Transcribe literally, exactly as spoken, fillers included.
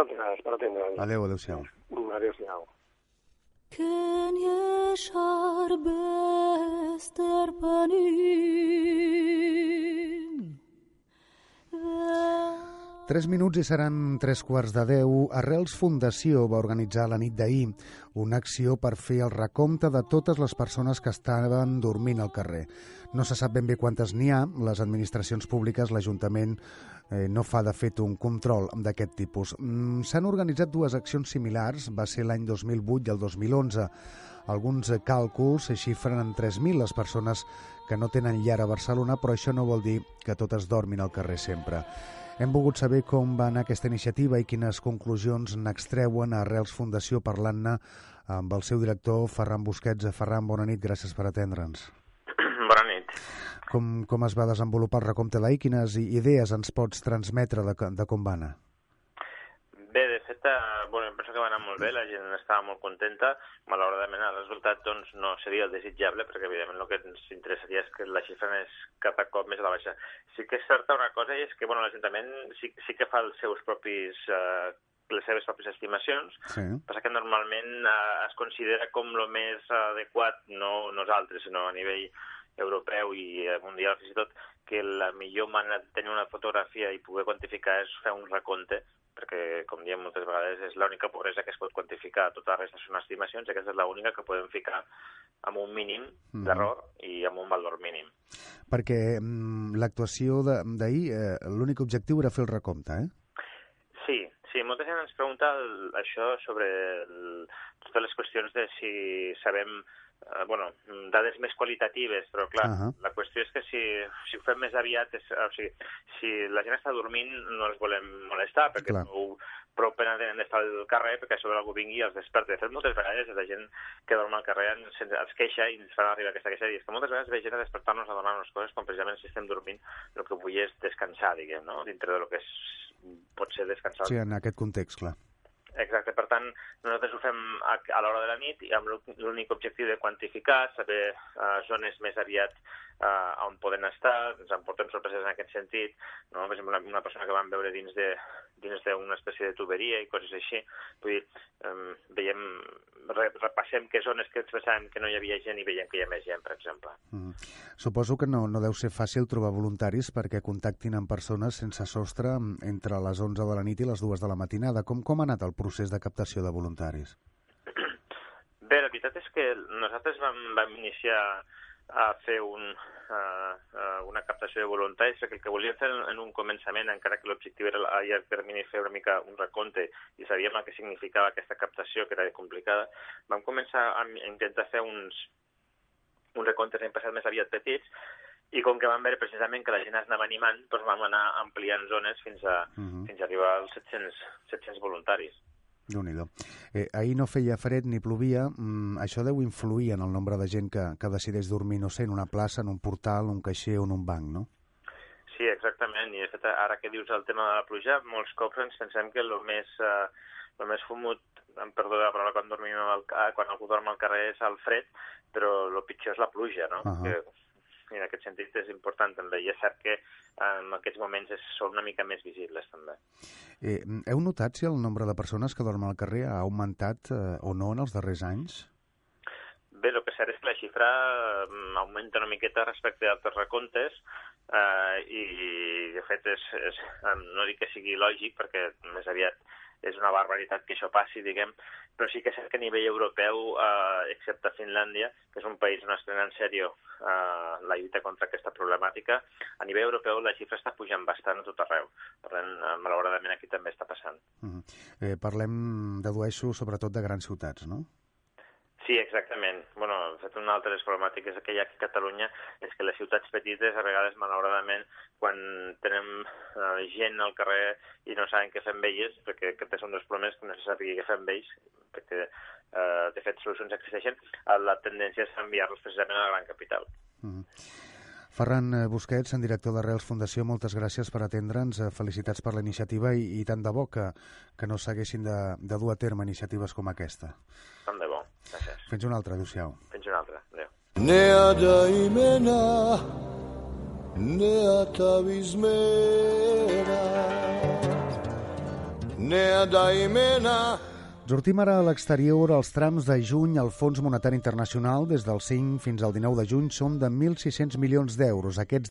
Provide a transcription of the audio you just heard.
vosaltres per atendre'ns. Adéu, adéu-siau. Adéu-siau. Ken yeshar bester panim. Tres minuts i seran tres quarts de deu. Arrels Fundació va organitzar la nit d'ahir una acció per fer el recompte de totes les persones que estaven dormint al carrer. No se sap ben bé quantes n'hi ha. Les administracions públiques, l'Ajuntament, eh, no fa de fet un control d'aquest tipus. Mm, s'han organitzat dues accions similars, va ser l'any dos mil vuit i el dos mil onze. Alguns càlculs se xifren en tres mil les persones que no tenen llar a Barcelona, però això no vol dir que totes dormin al carrer sempre. Hem volgut saber com va anar aquesta iniciativa i quines conclusions n'extreuen a Arrels Fundació, parlant-ne amb el seu director, Ferran Busquets. Ferran, bona nit, gràcies per atendre'ns. Bona nit. Com, com es va desenvolupar el recompte d'ahir? Quines idees ens pots transmetre de, de com va anar? Bé, de fet, eh, bueno, em penso que va anar molt bé, la gent estava molt contenta. Malauradament el resultat doncs, no seria el desitjable, perquè evidentment el que ens interessaria és que la xifra és cada cop més a la baixa. Sí que és certa una cosa, i és que bueno, l'Ajuntament sí, sí que fa els seus propis, eh, les seves pròpies estimacions, sí. Passa que normalment eh, es considera com el més adequat, no nosaltres, sinó a nivell europeu i mundial fins i tot, que la millor manera de tenir una fotografia i poder quantificar és fer un recompte, perquè, com diem moltes vegades, és l'única pobresa que es pot quantificar. Tota la resta són estimacions, i aquesta és l'única que podem ficar amb un mínim d'error mm. i amb un valor mínim. Perquè mm, l'actuació d'ahir, eh, l'únic objectiu era fer el recompte, eh? Sí, sí, molta gent ens pregunta el, això sobre el, totes les qüestions de si sabem Uh, bueno, dades més qualitatives, però clar, uh -huh. la qüestió és que si, si ho fem més aviat, és, o sigui, si la gent està dormint no els volem molestar, perquè no, prou pena tenen d'estar al carrer perquè a sobre algú vingui i els desperti. De fet, moltes vegades la gent que dorm al carrer ens, ens queixa i ens fan arribar aquesta queixa, i és que moltes vegades ve gent a despertar-nos a donar-nos coses quan precisament si estem dormint el que vull és descansar, diguem, no? Dintre del que és, pot ser descansar. Sí, en aquest context, clar. Exacte, per tant, nosaltres ho fem a, a l'hora de la nit i amb l'únic objectiu de quantificar, saber uh, zones més aviat uh, on poden estar, ens emportem sorpreses en aquest sentit, no? Per exemple, una, una persona que vam veure dins de dins d'una espècie de tuberia i coses així, vull dir, um, veiem, re, repassem què zones que pensàvem que no hi havia gent i veiem que hi ha més gent, per exemple. Mm. Suposo que no, no deu ser fàcil trobar voluntaris perquè contactin amb persones sense sostre entre les onze de la nit i les dues de la matinada. Com, com ha anat el procés de captació de voluntaris? Bé, la veritat és que nosaltres vam, vam iniciar a fer un, uh, uh, una captació de voluntaris, perquè el que volíem fer en, en un començament, encara que l'objectiu era a llarg termini fer una mica un recompte i sabíem el que significava aquesta captació, que era complicada, vam començar a intentar fer uns, uns recomptes l'any passat més aviat petits, i com que vam veure precisament que la gent es anava animant, doncs vam anar ampliant zones fins a, uh-huh. fins a arribar als set cents voluntaris. Déu-n'hi-do. Eh, ahir no feia fred ni plovia. Mm, això deu influir en el nombre de gent que, que decideix dormir, no sé, en una plaça, en un portal, un caixer o en un banc, no? Sí, exactament. I de fet, ara que dius el tema de la pluja, molts cops ens pensem que el més, eh, el més fumut, em perdó de la paraula, quan, dormim al, quan algú dorm al carrer és el fred, però el pitjor és la pluja, no? Uh-huh. Que, i en aquest sentit és important també, i és cert que en aquests moments és, són una mica més visibles també. Eh, heu notat si el nombre de persones que dormen al carrer ha augmentat eh, o no en els darrers anys? Bé, el que és cert és que la xifra augmenta una miqueta respecte a altres recomptes eh, i de fet és, és, no dic que sigui lògic perquè més aviat és una barbaritat que això passi, diguem, però sí que és cert que a nivell europeu, eh, excepte Finlàndia, que és un país on es pren en sèrio eh, la lluita contra aquesta problemàtica, a nivell europeu la xifra està pujant bastant a tot arreu. Per tant, eh, malauradament aquí també està passant. Uh-huh. eh, parlem, dedueixo, sobretot de grans ciutats, no? Sí, exactament. Bueno, de fet, una altra de les problemàtiques que hi ha aquí a Catalunya és que les ciutats petites, a vegades, malauradament, quan tenem eh, gent al carrer i no saben què fer amb elles, perquè aquest és un dels problemes que no se sàpiga què fer amb ells, perquè, eh, de fet, solucions existeixen, la tendència és enviar-los precisament a la gran capital. Mm. Ferran Busquets, en director d'Arrels Fundació, moltes gràcies per atendre'ns, felicitats per la iniciativa i, i tant de bo que, que no s'haguessin de, de dur a terme iniciatives com aquesta. Tant de bo, gràcies. Fins una altra, adéu-siau. Fins una altra, adéu. Neada imena, neata bizmera, Nea Daimena. Sortim ara a l'exterior. Els trams de juny al Fons Monetari Internacional des del cinc fins al dinou de juny són de mil sis-cents milions d'euros. Aquests